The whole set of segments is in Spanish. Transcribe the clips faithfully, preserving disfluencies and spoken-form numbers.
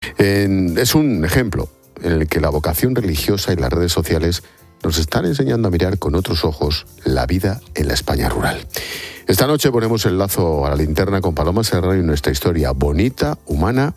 En, es un ejemplo en el que la vocación religiosa y las redes sociales nos están enseñando a mirar con otros ojos la vida en la España rural. Esta noche ponemos el lazo a la linterna con Paloma Serrano y nuestra historia bonita, humana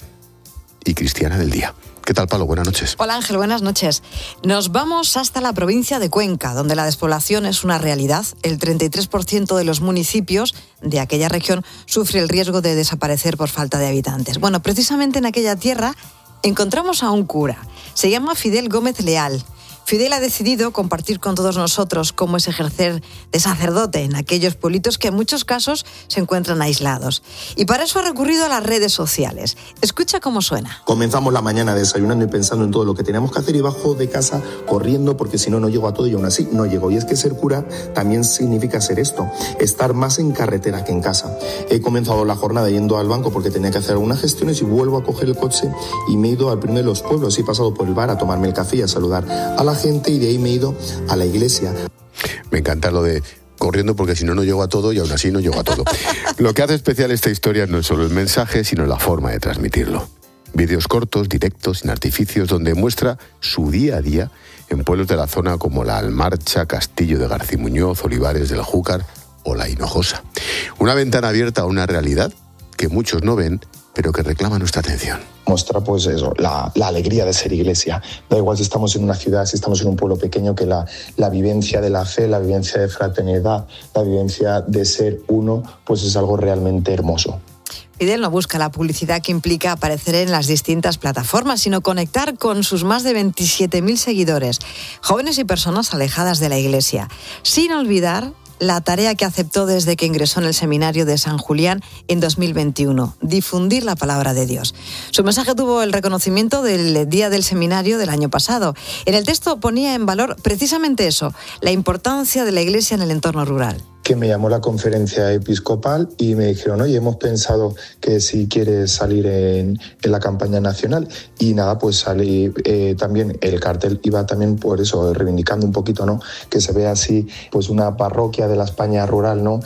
y cristiana del día. ¿Qué tal, Palo? Buenas noches. Hola, Ángel, buenas noches. Nos vamos hasta la provincia de Cuenca, donde la despoblación es una realidad. El treinta y tres por ciento de los municipios de aquella región sufre el riesgo de desaparecer por falta de habitantes. Bueno, precisamente en aquella tierra encontramos a un cura. Se llama Fidel Gómez Leal. Fidel ha decidido compartir con todos nosotros cómo es ejercer de sacerdote en aquellos pueblitos que en muchos casos se encuentran aislados. Y para eso ha recurrido a las redes sociales. Escucha cómo suena. Comenzamos la mañana desayunando y pensando en todo lo que teníamos que hacer y bajo de casa corriendo porque si no, no llego a todo y aún así no llego. Y es que ser cura también significa ser esto, estar más en carretera que en casa. He comenzado la jornada yendo al banco porque tenía que hacer algunas gestiones y vuelvo a coger el coche y me he ido al primero de los pueblos. He pasado por el bar a tomarme el café y a saludar a la gente y de ahí me he ido a la iglesia. Me encanta lo de corriendo porque si no, no llego a todo y aún así no llego a todo. Lo que hace especial esta historia no es solo el mensaje, sino la forma de transmitirlo. Vídeos cortos, directos, sin artificios, donde muestra su día a día en pueblos de la zona como La Almarcha, Castillo de Garcimuñoz, Olivares del Júcar o La Hinojosa. Una ventana abierta a una realidad que muchos no ven, pero que reclama nuestra atención. Mostrar pues eso, la, la alegría de ser iglesia. Da igual si estamos en una ciudad, si estamos en un pueblo pequeño, que la, la vivencia de la fe, la vivencia de fraternidad, la vivencia de ser uno, pues es algo realmente hermoso. Fidel no busca la publicidad que implica aparecer en las distintas plataformas, sino conectar con sus más de veintisiete mil seguidores, jóvenes y personas alejadas de la iglesia, sin olvidar la tarea que aceptó desde que ingresó en el seminario de San Julián en dos mil veintiuno, difundir la palabra de Dios. Su mensaje tuvo el reconocimiento del Día del Seminario del año pasado. En el texto ponía en valor precisamente eso, la importancia de la iglesia en el entorno rural. Que me llamó la conferencia episcopal y me dijeron, oye, hemos pensado que si quieres salir en, en la campaña nacional. Y nada, pues salí eh, también, el cartel iba también por eso, reivindicando un poquito, ¿no? Que se vea así, pues una parroquia de la España rural, ¿no?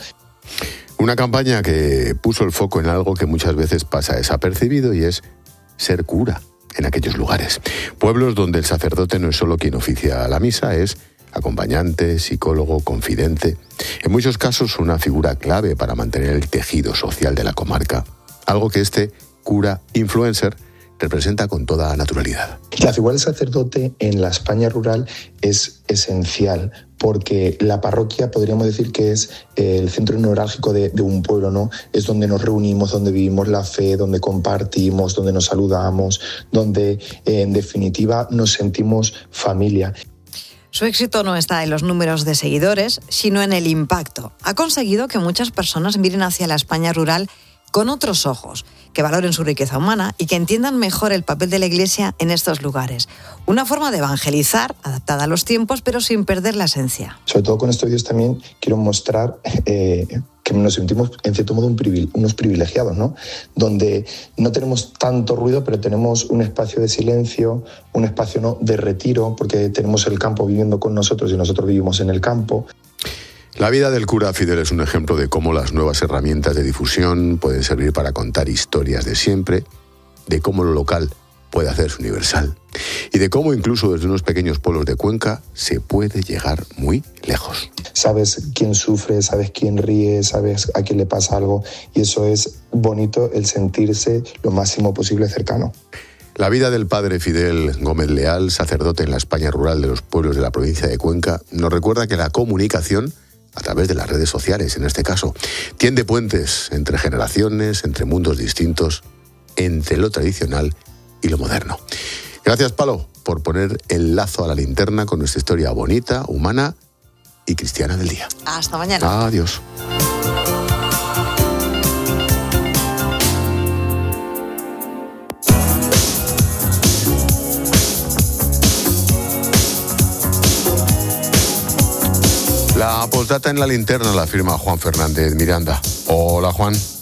Una campaña que puso el foco en algo que muchas veces pasa desapercibido y es ser cura en aquellos lugares. Pueblos donde el sacerdote no es solo quien oficia la misa, es acompañante, psicólogo, confidente. En muchos casos una figura clave para mantener el tejido social de la comarca. Algo que este cura influencer representa con toda naturalidad. La figura del sacerdote en la España rural es esencial porque la parroquia podríamos decir que es el centro neurálgico de, de un pueblo, ¿no? Es donde nos reunimos, donde vivimos la fe, donde compartimos, donde nos saludamos, donde eh, en definitiva nos sentimos familia. Su éxito no está en los números de seguidores, sino en el impacto. Ha conseguido que muchas personas miren hacia la España rural con otros ojos, que valoren su riqueza humana y que entiendan mejor el papel de la Iglesia en estos lugares. Una forma de evangelizar, adaptada a los tiempos, pero sin perder la esencia. Sobre todo con estos vídeos también quiero mostrar eh, que nos sentimos en cierto modo un privile- unos privilegiados, ¿no? Donde no tenemos tanto ruido, pero tenemos un espacio de silencio, un espacio, ¿no?, de retiro, porque tenemos el campo viviendo con nosotros y nosotros vivimos en el campo. La vida del cura Fidel es un ejemplo de cómo las nuevas herramientas de difusión pueden servir para contar historias de siempre, de cómo lo local puede hacerse universal y de cómo incluso desde unos pequeños pueblos de Cuenca se puede llegar muy lejos. Sabes quién sufre, sabes quién ríe, sabes a quién le pasa algo y eso es bonito, el sentirse lo máximo posible cercano. La vida del padre Fidel Gómez Leal, sacerdote en la España rural de los pueblos de la provincia de Cuenca, nos recuerda que la comunicación, a través de las redes sociales en este caso, tiende puentes entre generaciones, entre mundos distintos, entre lo tradicional y lo moderno. Gracias, Palo, por poner el lazo a la linterna con nuestra historia bonita, humana y cristiana del día. Hasta mañana. Adiós. La postdata en la linterna la firma Juan Fernández Miranda. Hola, Juan.